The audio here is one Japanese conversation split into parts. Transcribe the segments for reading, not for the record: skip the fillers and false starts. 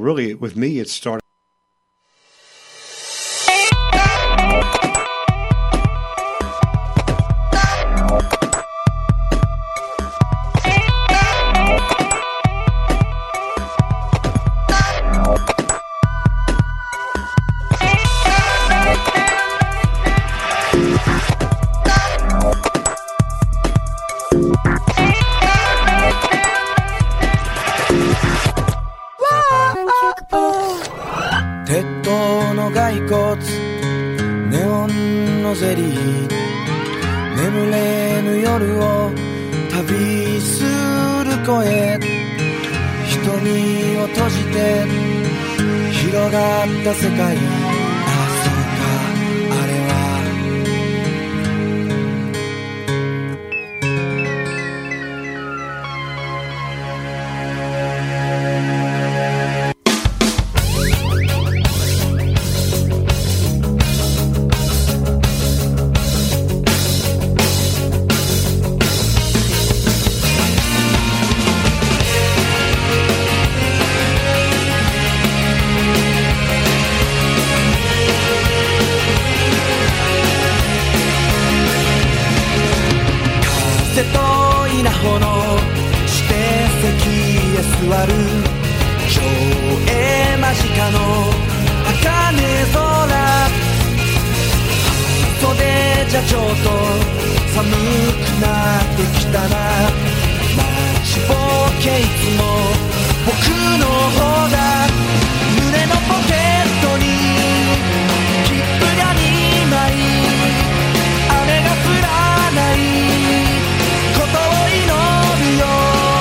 really, with me, it started. 鉄塔の骸骨、ネオンのゼリー、眠れぬ夜を旅する声、瞳を閉じて広がった世界、あ、そうか、あれは風と稲穂の指定席へ座る、上映間近の茜空、半袖じゃちょっと寒くなってきたな、待ちぼうけいつも僕の方だ、胸のポケットに切符が2枚、雨が降らないことを祈るよ、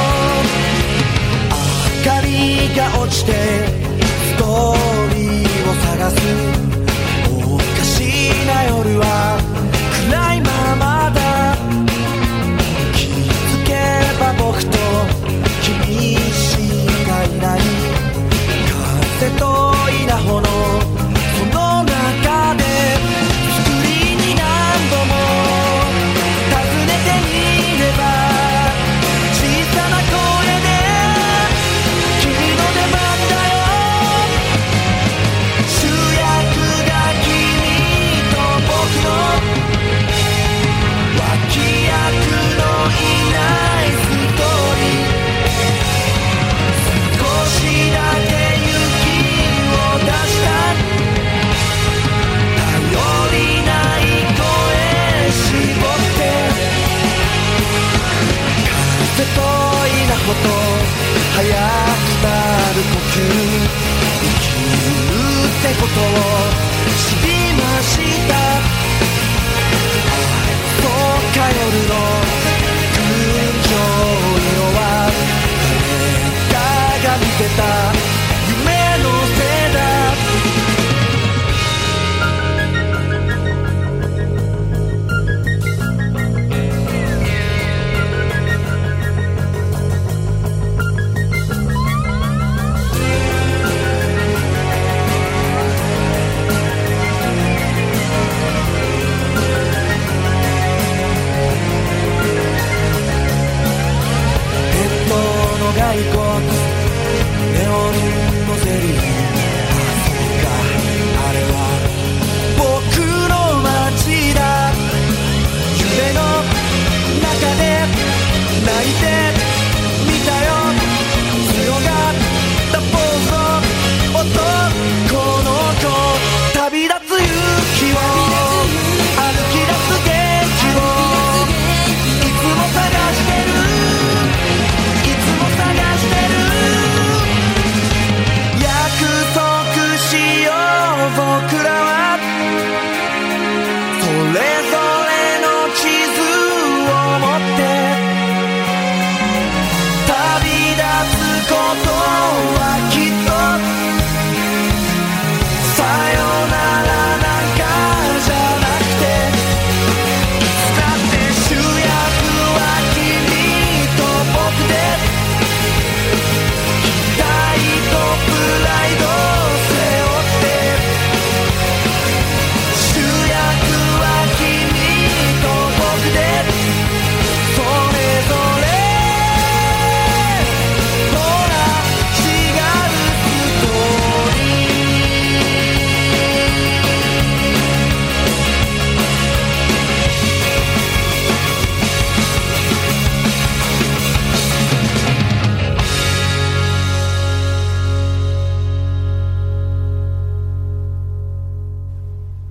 明かりが落ちてストーリーを探す、おかしな夜は暗いままだ、気づけば僕と君しかいない、風と稲穂のその中でスクリーンに何度も尋ねてみれば、小さな声で君の出番だよ、主役が君と僕の脇役のいないストーリー、少しだけ雪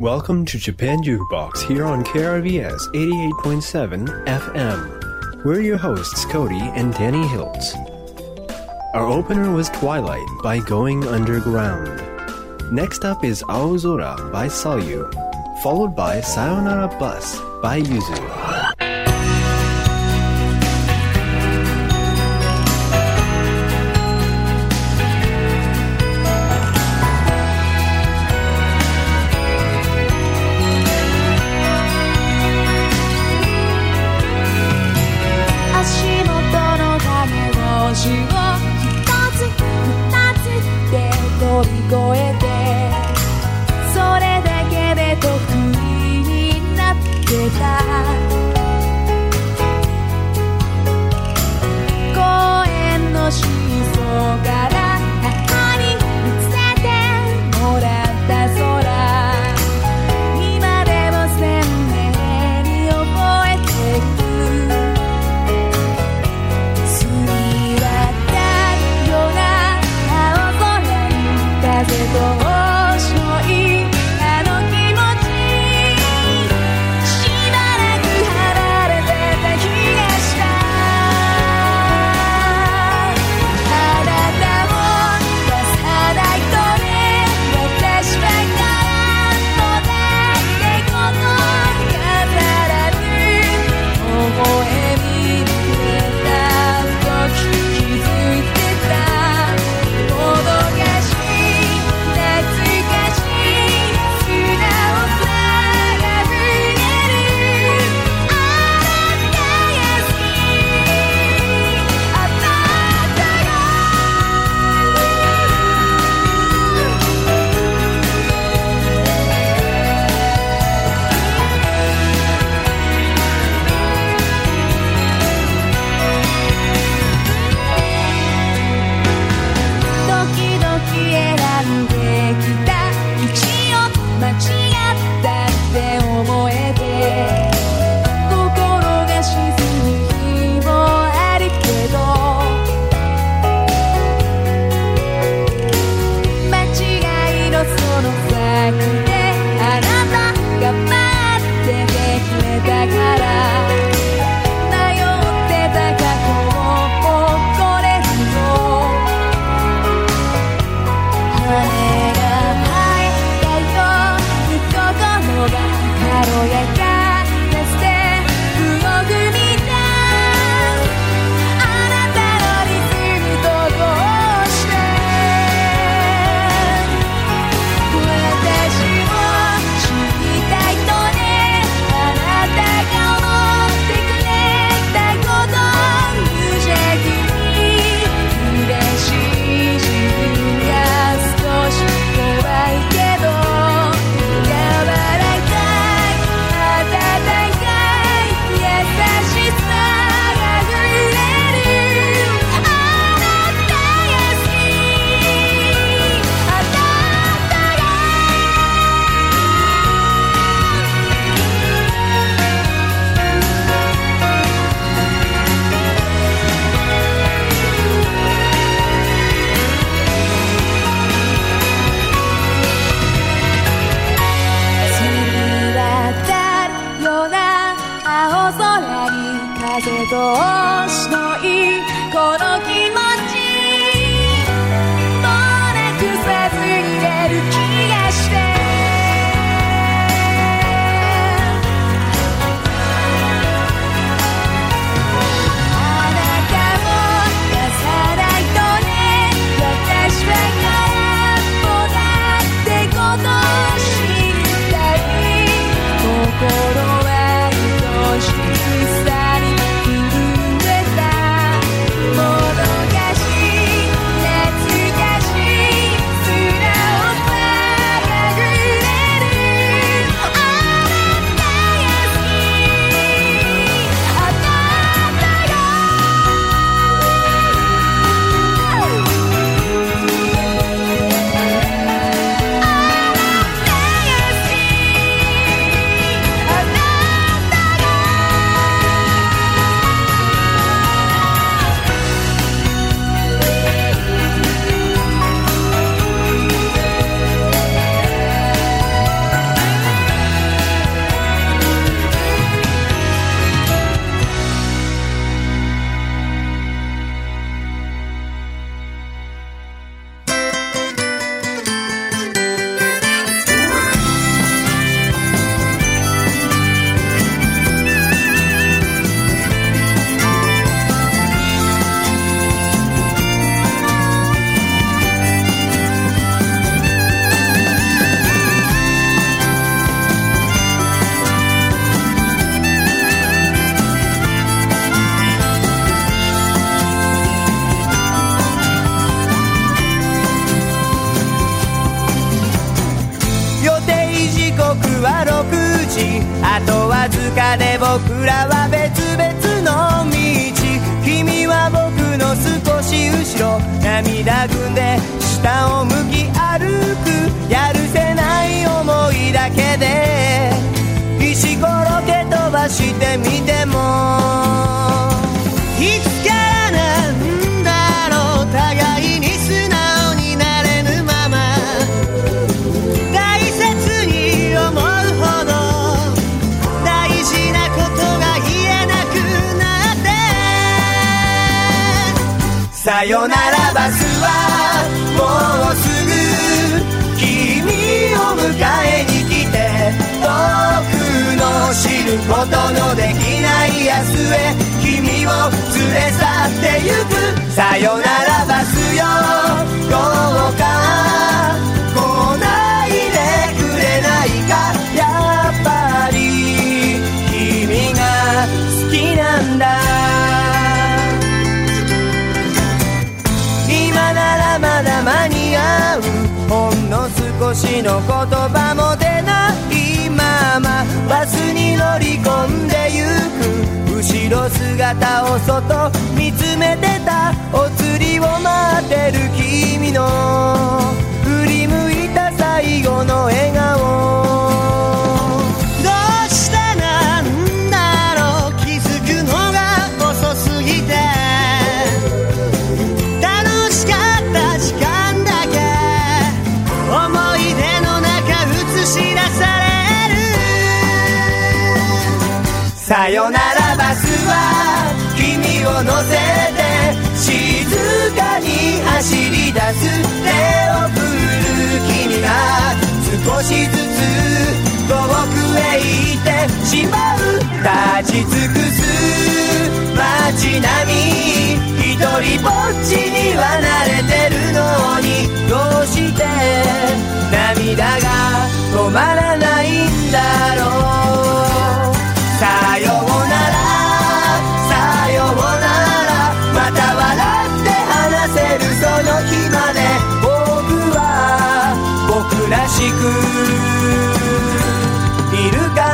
Welcome to Japan Jukebox here on KRBS 88.7 FM. We're your hosts, Cody and Danny Hiltz. Our opener was Twilight by Going Underground. Next up is Aozora by Salyu, followed by Sayonara Bus by Yuzu. 心は愛しさに震あとわずかで僕らは別々の道、君は僕の少し後ろ、涙ぐんで下を向き歩く、やるせない思いだけで石ころけ飛ばしてみても、いつからなんだろう互いに素直になれぬまま、大切に思うほど大事なことが言えなくなって、さよならバスはもうすぐ君を迎えに来て、僕の知ることのできない明日へ君を連れ去ってゆく、さよならバスよどうか来ないでくれないか、やっぱり君が好きなんだ、今ならまだ間に合う、ほんの少しの言葉も出ないままバスに乗り込んでゆく、後ろ姿を外見つめてた、お釣りを待ってる君の振り向いた最後の笑顔、どうしてなんだろう気づくのが遅すぎて、楽しかった時間だけ思い出の中映し出される、さよならバスは君を乗せて静かに走り出す、手を振る君が少しずつ遠くへ行ってしまう、立ち尽くす街並み一人ぼっちには慣れてるのに、どうして涙が止まらないんだろう、さようならさようなら、また笑って話せるその日まで僕は僕らしくいるから、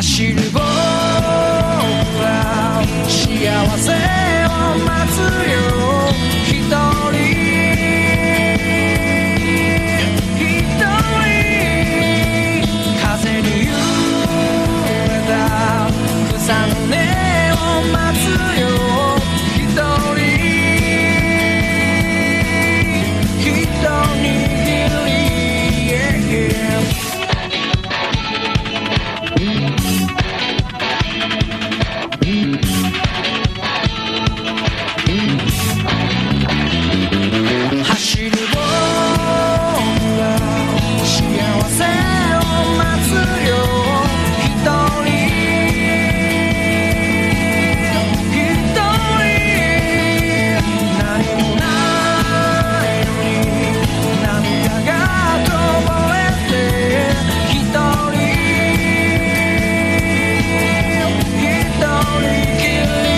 走る僕は幸せを待つよ一人風に揺れた草の根を待つよ一人一人走る僕は幸せを待つよ一人一人何もないのに涙がこぼれて一人一人きり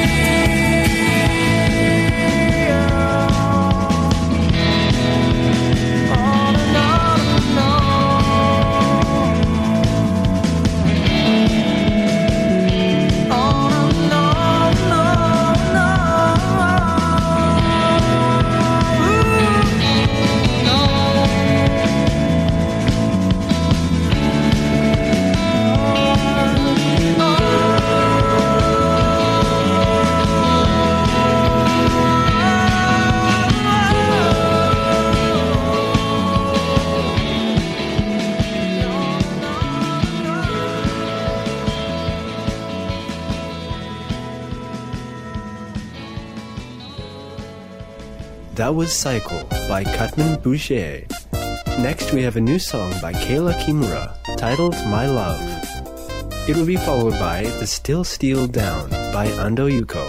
That was Cycle by Cutman Boucher. Next we have a new song by Kayla Kimura titled My Love. It will be followed by The Still Steel Down by Ando Yuko.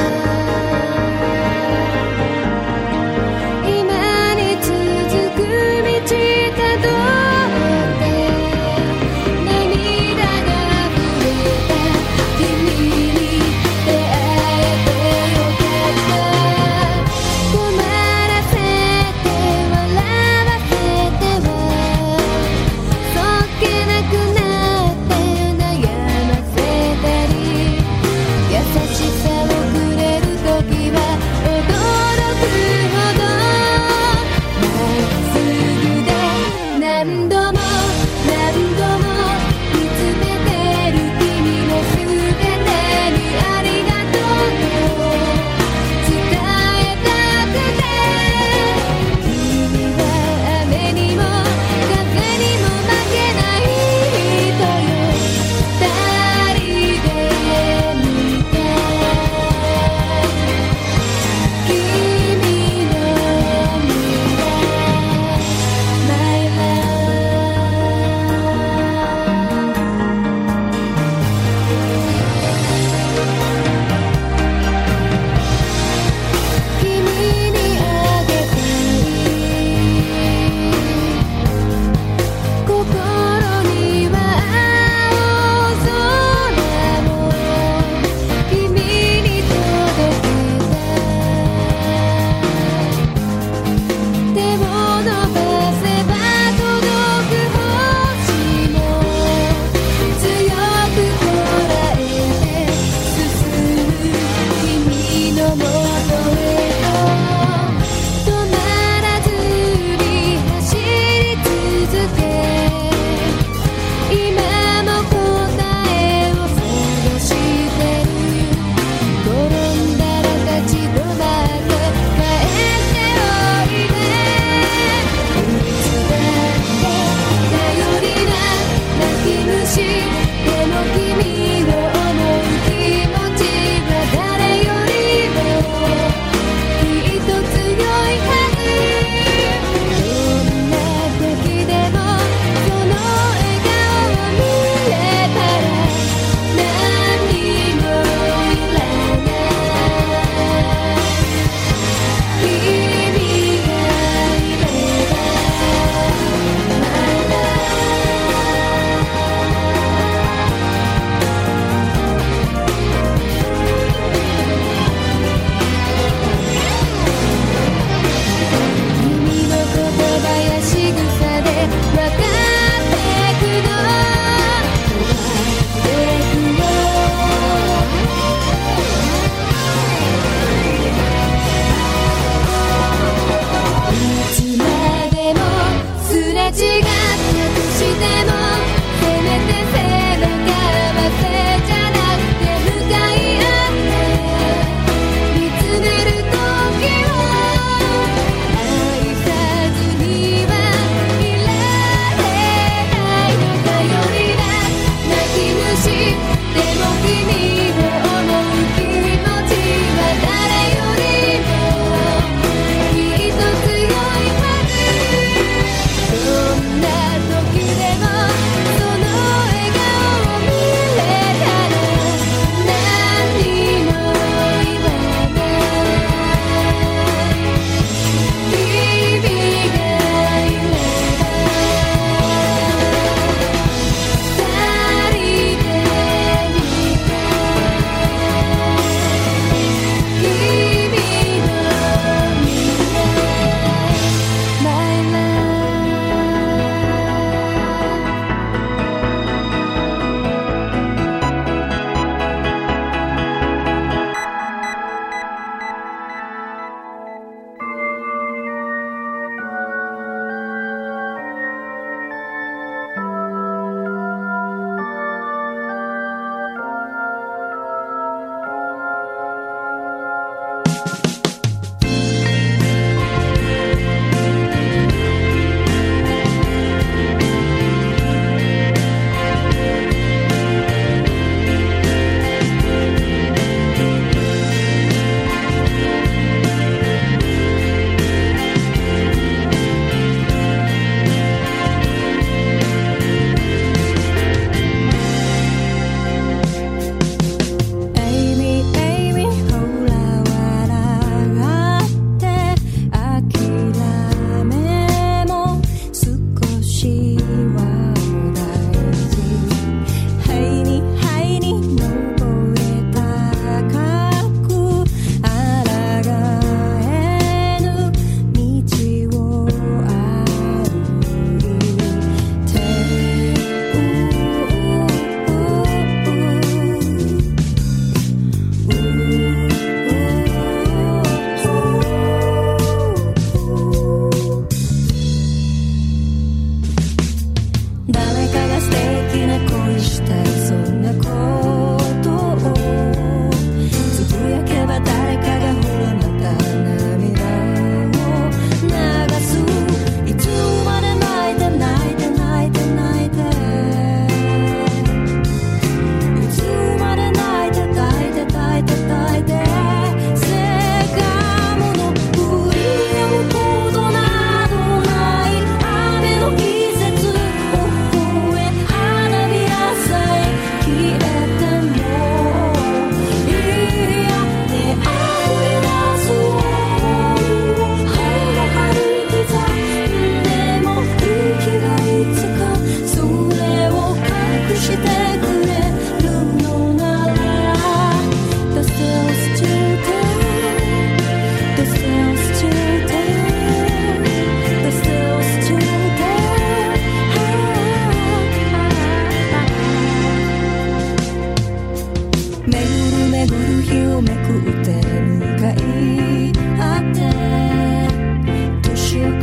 今に続く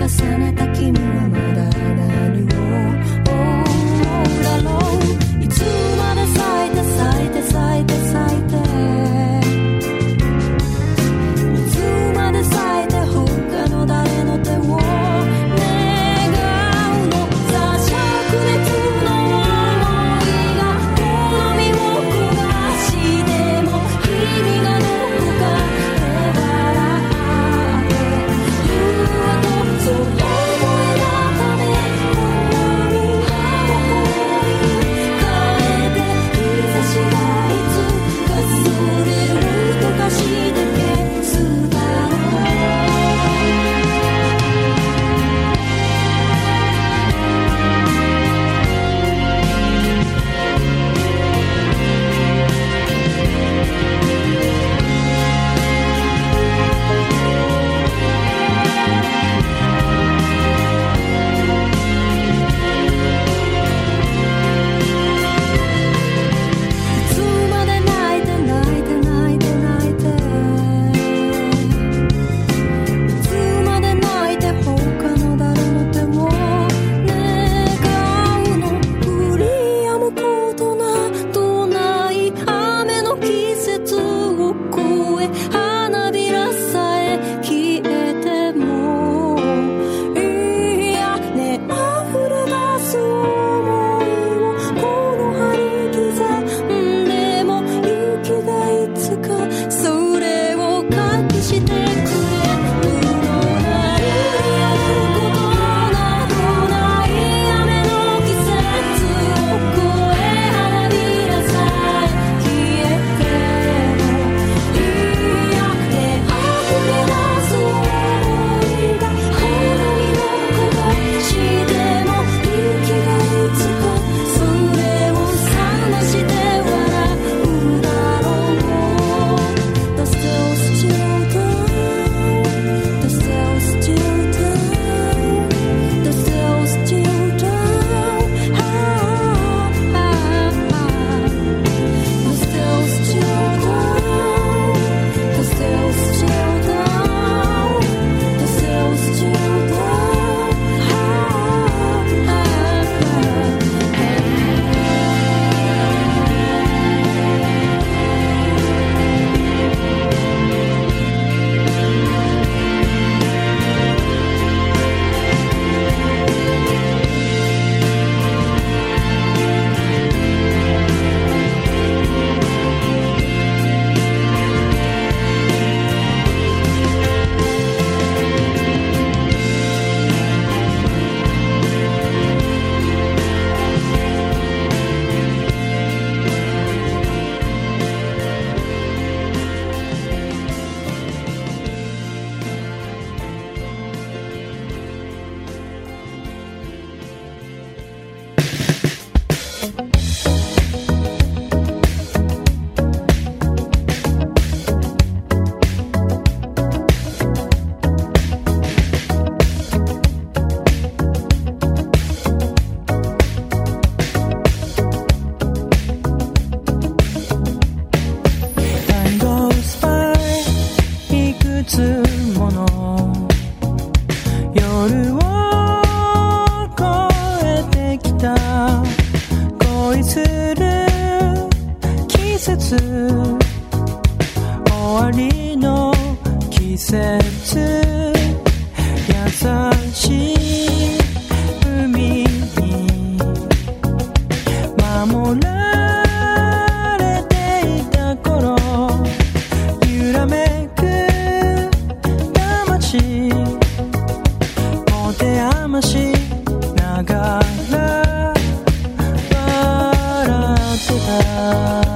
重ねた君はまだ何を思うだろう。いつまで咲いて咲いて咲いて咲いて、いつまで咲いて他の誰の手を願うの。さ灼熱の想いが好みを焦がしても、君がどこか手柄あって言うと、そう思いがため鏡を変えて、日差しがいつかそれを溶かして消すだろう。いつまで泣いて泣いて泣いて泣いて、いつまで泣いて他の誰の手を願うの。降り止むことなどない雨の季節を越え、花びらさえ消えても、いやね溢れ出す想いをこの葉に刻んでも、雪がいつかそれを隠してくれるのな。揺り合うことなどない雨の季節を越え、花びらさえ消えても、いやね溢れ出す想いが好みの焦がしても、雪がいつかそれを冷まして笑うだろう。The still still down, the still still down, the still still down, the still still down, the still still down, the still still down, Time goes by いくつもの夜を越えてきた、恋する季節、終わりの季節、優しい海に守られていた頃、揺らめく魂、持て余しながら笑ってた。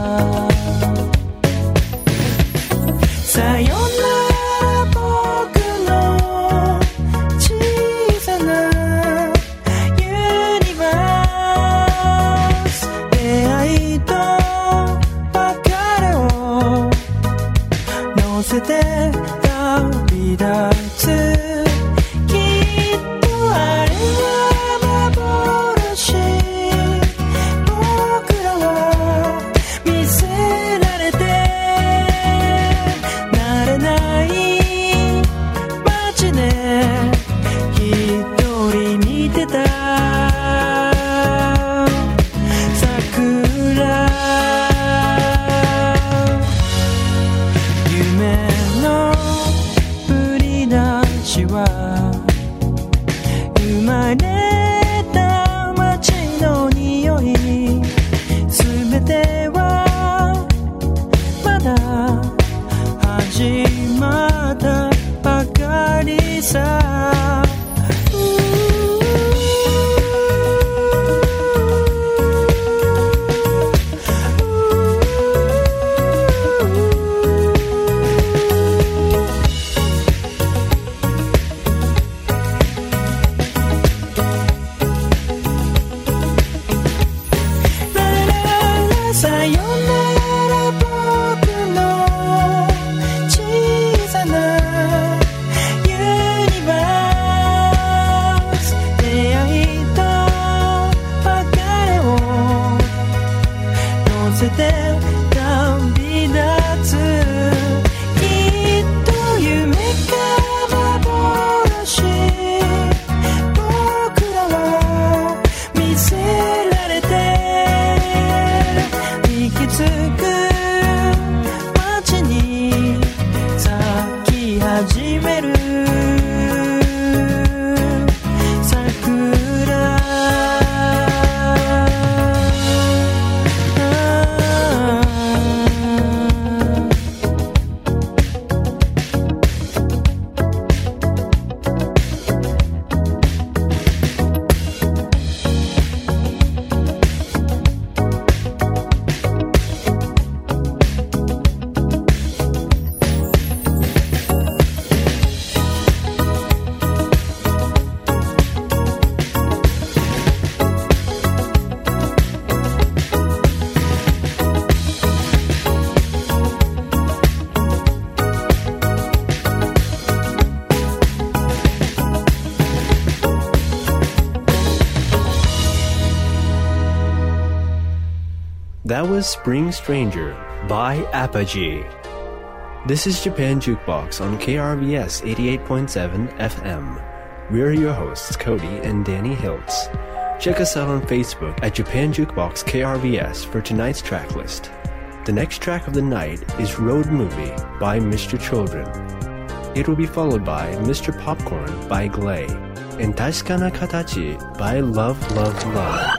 さよなら僕の小さなユニバース、出会いと別れを乗せて旅立つ、きっとあれは幻、僕らは見 That was Spring Stranger by Apogee. This is Japan Jukebox on KRVS 88.7 FM. We're your hosts, Cody and Danny Hiltz. Check us out on Facebook at Japan Jukebox KRVS for tonight's track list. The next track of the night is Road Movie by Mr. Children. It will be followed by Mr. Popcorn by Glay and Tashikana Katachi by Love, Love, Love.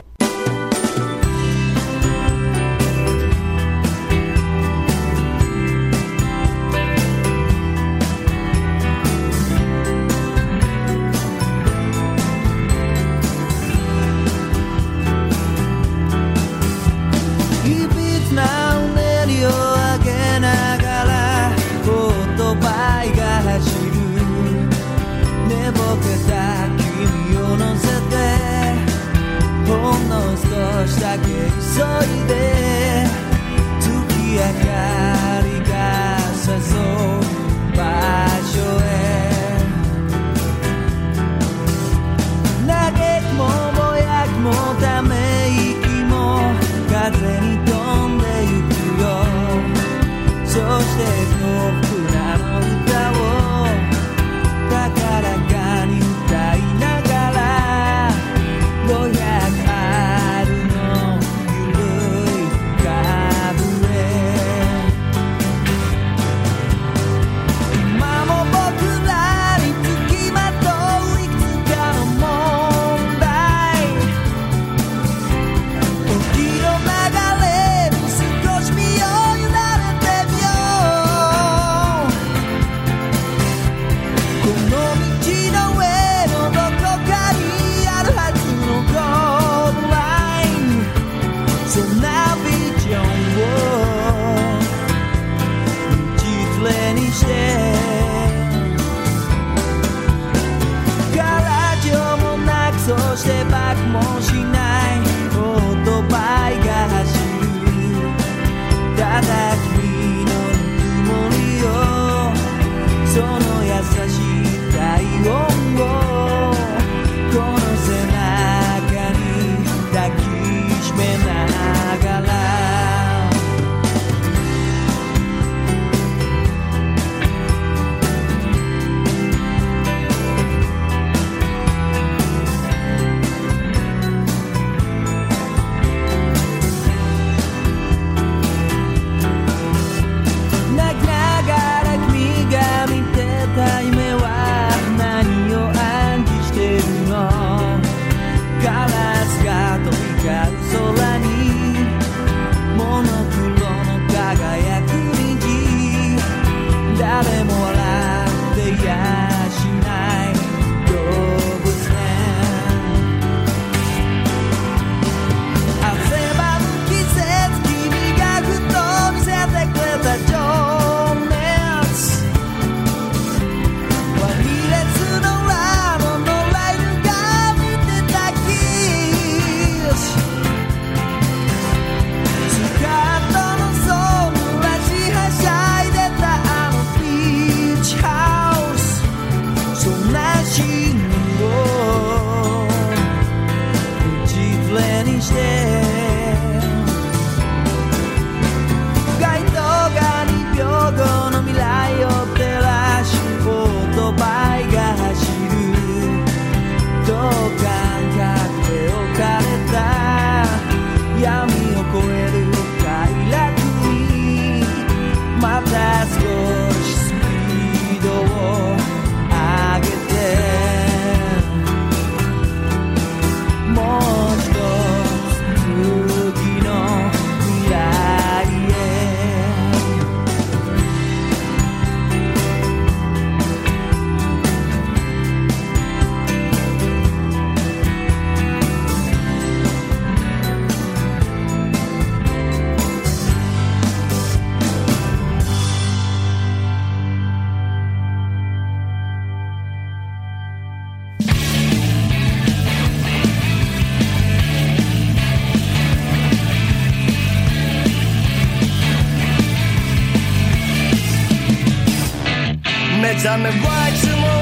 目覚めはいつも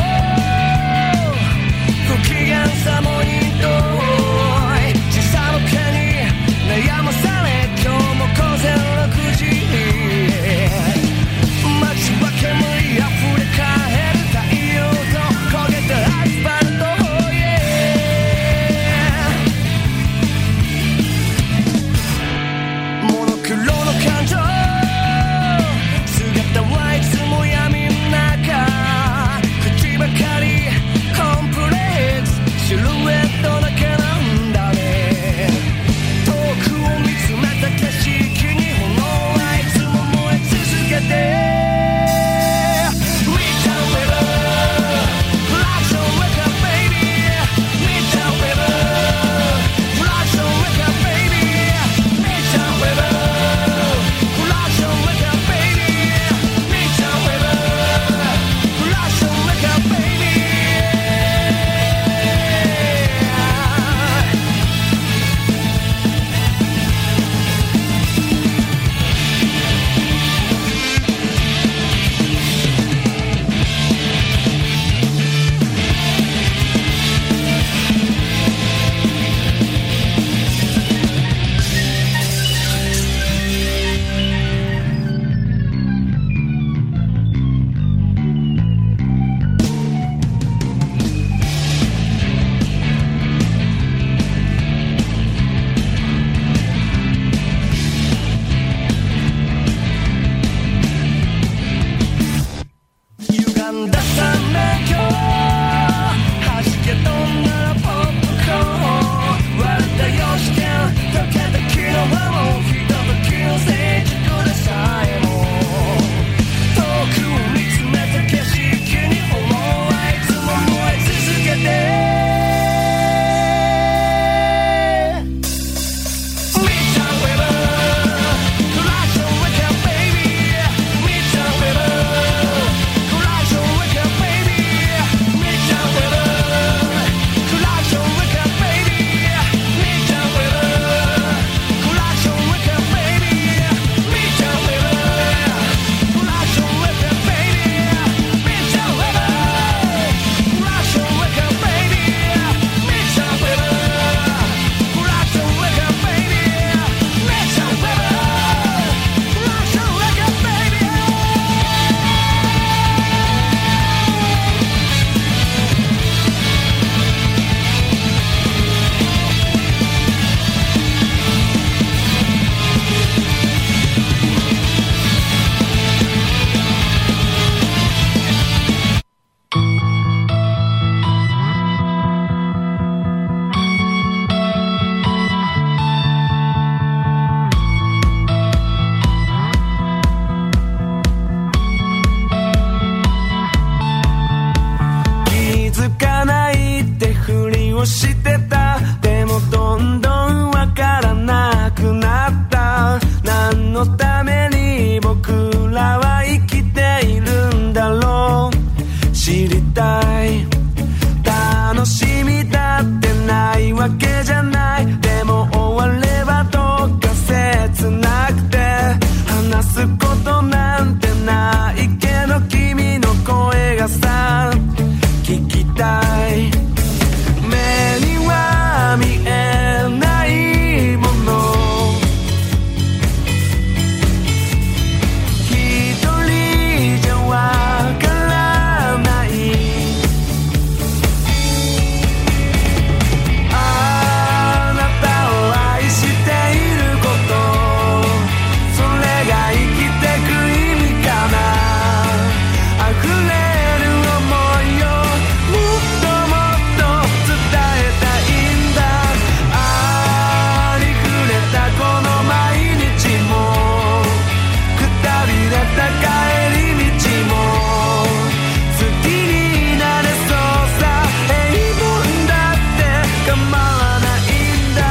不機嫌さもひどい時差の毛に悩まされ今日もをしてた。でもどんどんわからなくなった。何のために僕らは生きているんだろう。知りたい。楽しみだってないわけじゃない。でも終わればどうか切なくて、話すことなんてないけど君の声がさ聞きたい。目には見えないもの、一人じゃわからない。あなたを愛していること、それが生きてく意味かな。溢れる想いをもっともっと伝えたいんだ。ありふれたこの毎日も、くたびれた帰り道も好きになれそうさ。平凡だって構わないんだ。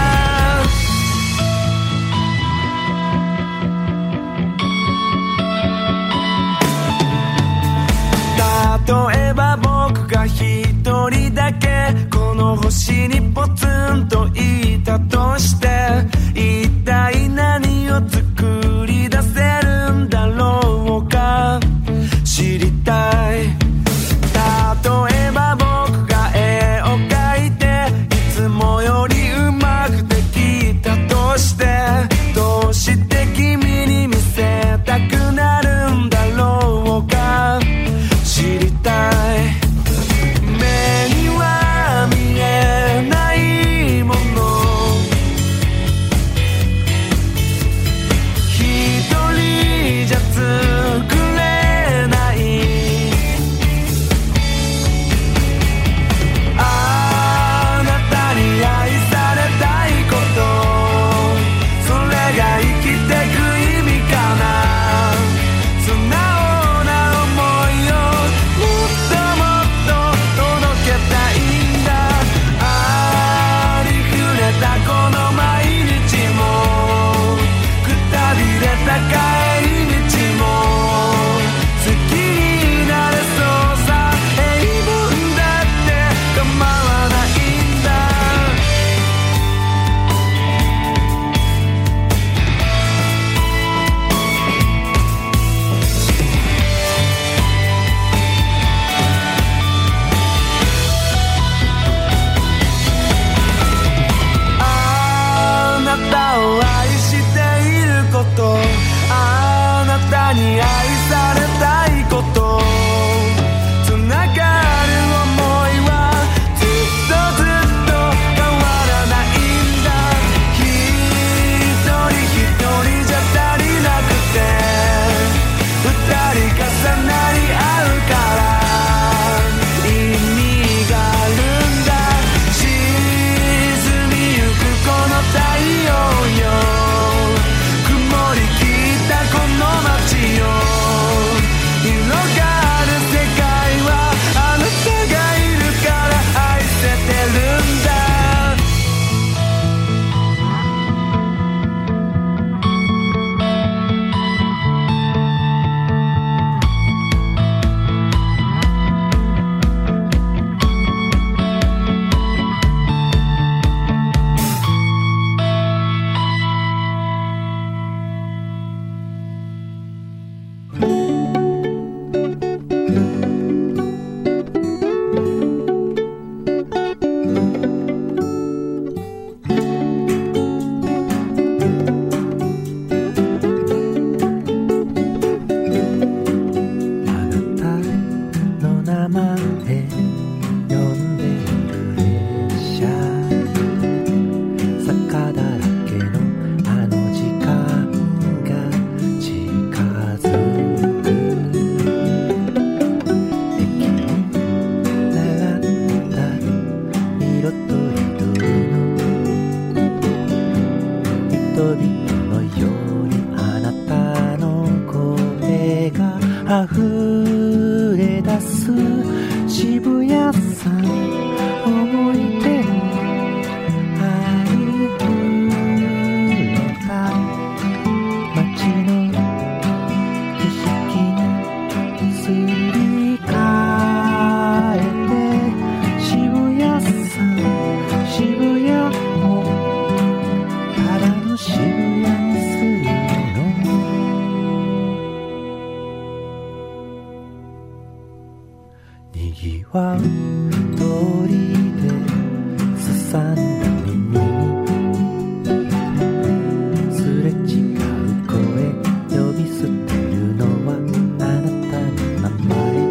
例えば僕が一人だけこの星にポツンといたとして、一体何を作り出せるんだろうか。知りたい。例えば僕が絵を描いていつもよりうまくできたとして、どうして君に見せたくなるんだろうか。知りたい。目には見えないもの、一人じゃ作れない。あなたに愛されたいこと、それが生きてく意味かな。素直な想いをもっともっと届けたいんだ。ありふれたこの毎日も、くたびれた帰り道も好きになれそうさ。平凡だって構わないんだ。あなたを愛していること、あなたに愛されたいこと、つながる想いはずっとずっと変わらないんだ。一人一人じゃ足りなくて、二人重なり合うから意味があるんだ。沈みゆくこの太陽よ、曇り切ったこの街よ、広がる世界はあなたがいるから愛せてるんだ。 溢れ出す渋谷さん思い出のは通りですさんだ耳にすれ違う声呼び捨てるのはあなたの名前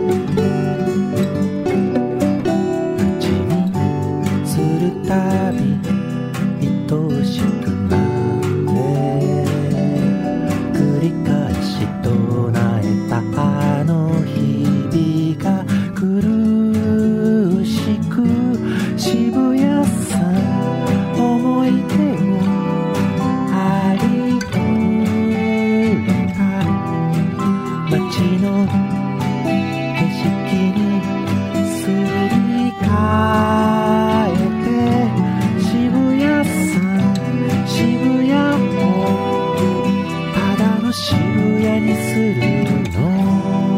口にするたび愛しくなれ繰り返し唱えたあの日々が苦しく渋谷さん思い出をありふれた街の景色にすり替えて渋谷さん渋谷をただの渋谷にするの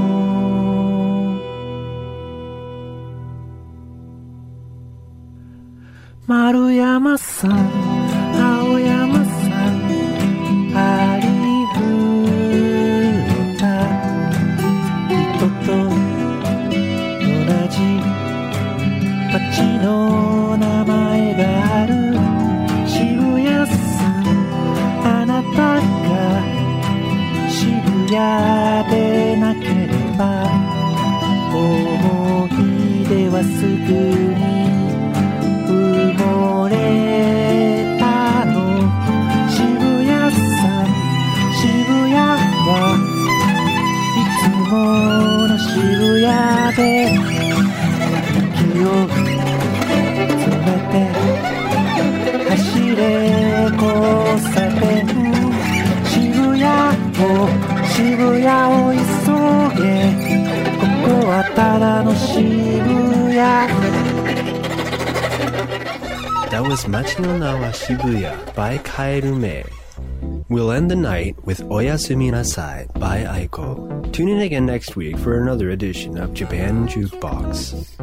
丸山さん青山さんありふれた人と同じ街の名前がある渋谷さんあなたが渋谷でなければ思い出はすぐに埋もれたの渋谷さん渋谷はいつもの渋谷で息を詰めて走れ交差点渋谷を急げここはただの渋谷 That was Machi no Nawa Shibuya by Kaeru Mei. We'll end the night with Oyasumi Nasai by Aiko. Tune in again next week for another edition of Japan Jukebox.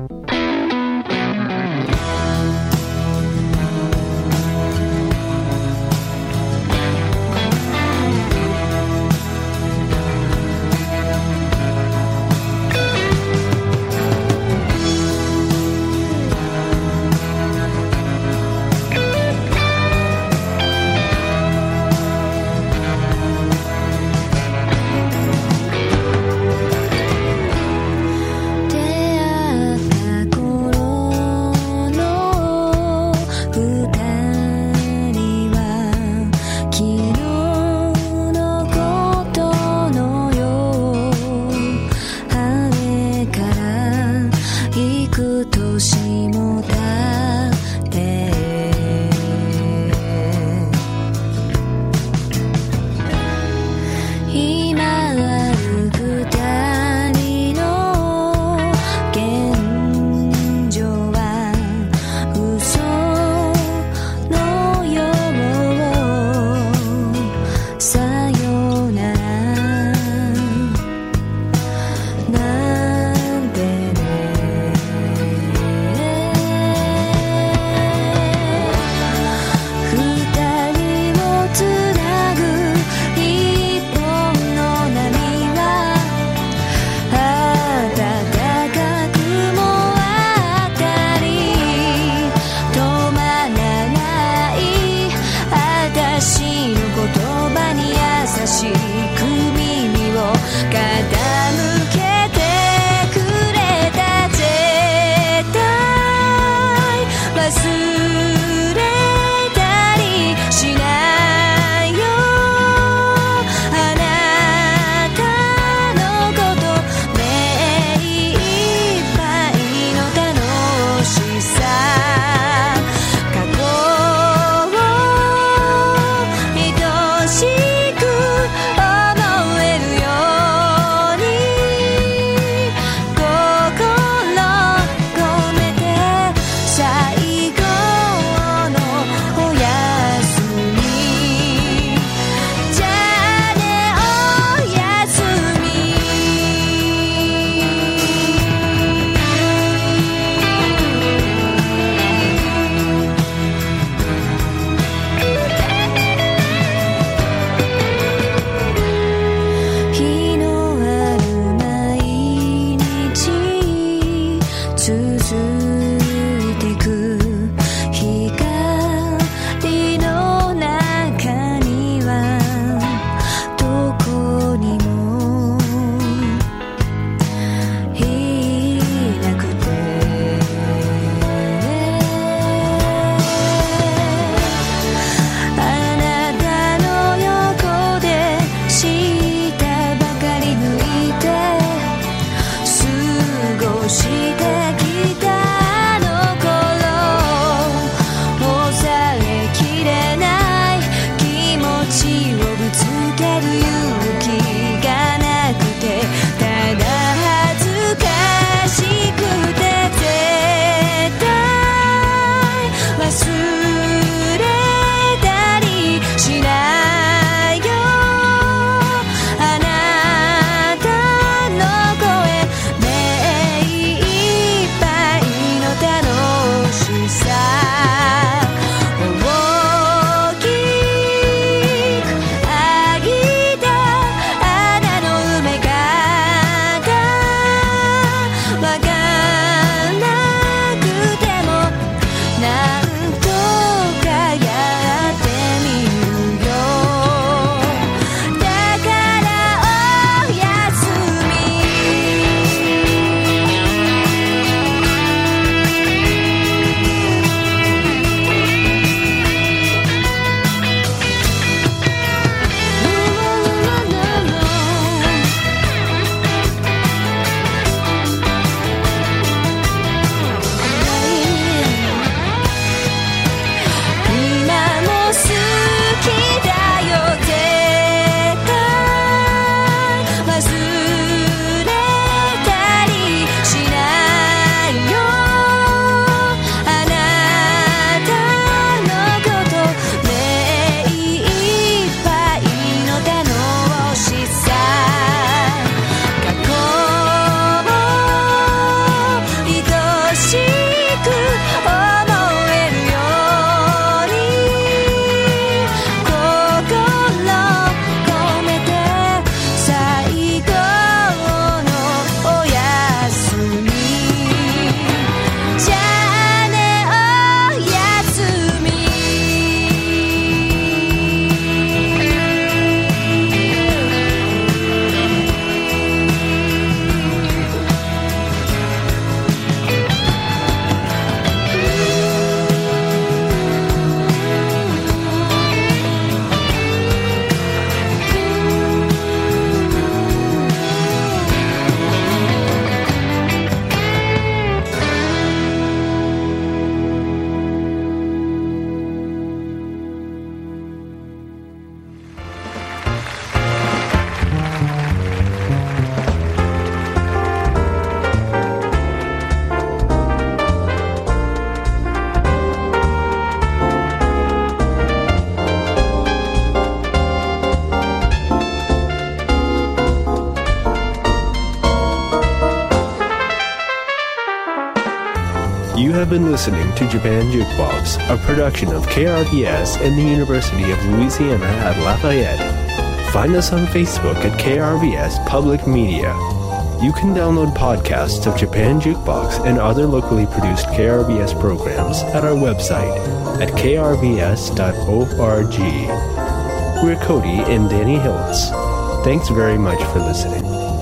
been listening to Japan Jukebox, a production of KRBS and the University of Louisiana at Lafayette. Find us on Facebook at KRBS Public Media. You can download podcasts of Japan Jukebox and other locally produced KRBS programs at our website at krbs.org. We're Cody and Danny Hiltz. Thanks very much for listening.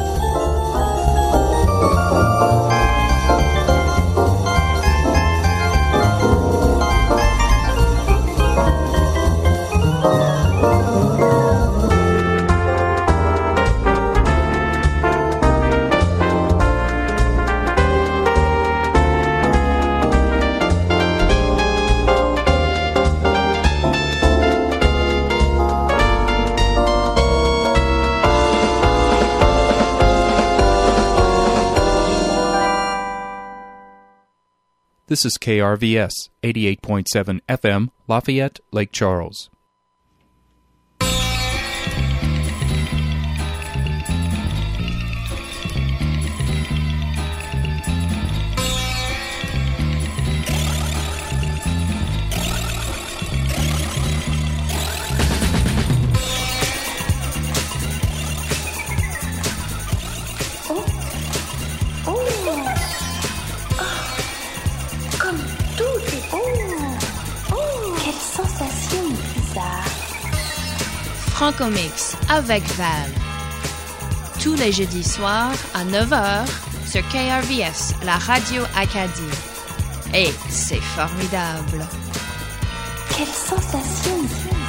This is KRVS, 88.7 FM, Lafayette, Lake Charles. Francomix avec Val. Tous les jeudis soirs à 9h sur KRVS, la radio Acadie. Et c'est formidable. Quelle sensation!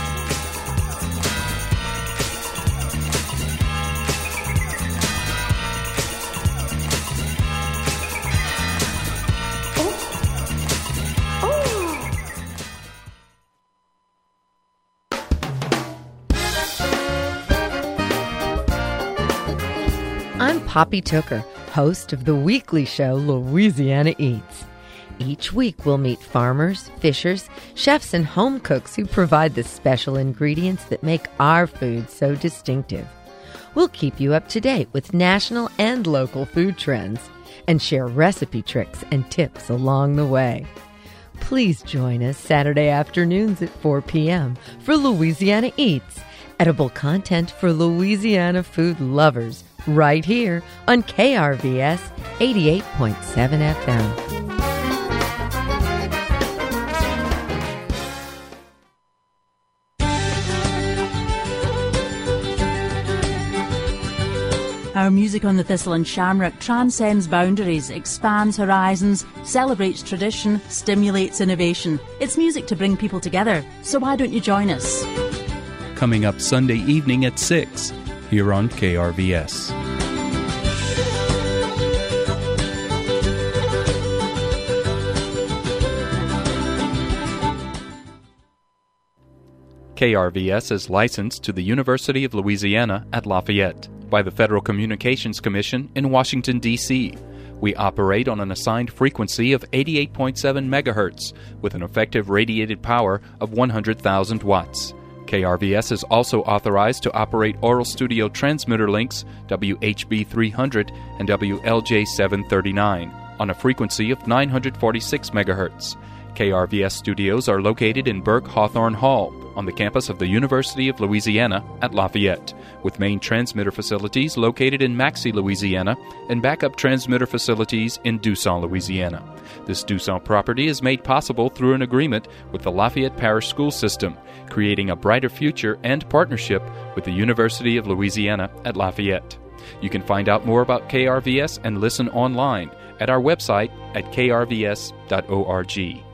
I'm Poppy Tooker, host of the weekly show Louisiana Eats. Each week we'll meet farmers, fishers, chefs, and home cooks who provide the special ingredients that make our food so distinctive. We'll keep you up to date with national and local food trends and share recipe tricks and tips along the way. Please join us Saturday afternoons at 4 p.m. for Louisiana Eats, edible content for Louisiana food lovers, right here on KRVS 88.7 FM. Our music on the Thistle and Shamrock transcends boundaries, expands horizons, celebrates tradition, stimulates innovation. It's music to bring people together, so why don't you join us? Coming up Sunday evening at 6, here on KRVS. KRVS is licensed to the University of Louisiana at Lafayette by the Federal Communications Commission in Washington, D.C. We operate on an assigned frequency of 88.7 megahertz with an effective radiated power of 100,000 watts. KRVS is also authorized to operate Oral Studio transmitter links WHB 300 and WLJ 739 on a frequency of 946 megahertz. KRVS studios are located in Burke Hawthorne Hall on the campus of the University of Louisiana at Lafayette, with main transmitter facilities located in Maxey, Louisiana, and backup transmitter facilities in Dusson, Louisiana. This Dusson property is made possible through an agreement with the Lafayette Parish School System, creating a brighter future and partnership with the University of Louisiana at Lafayette. You can find out more about KRVS and listen online at our website at krvs.org.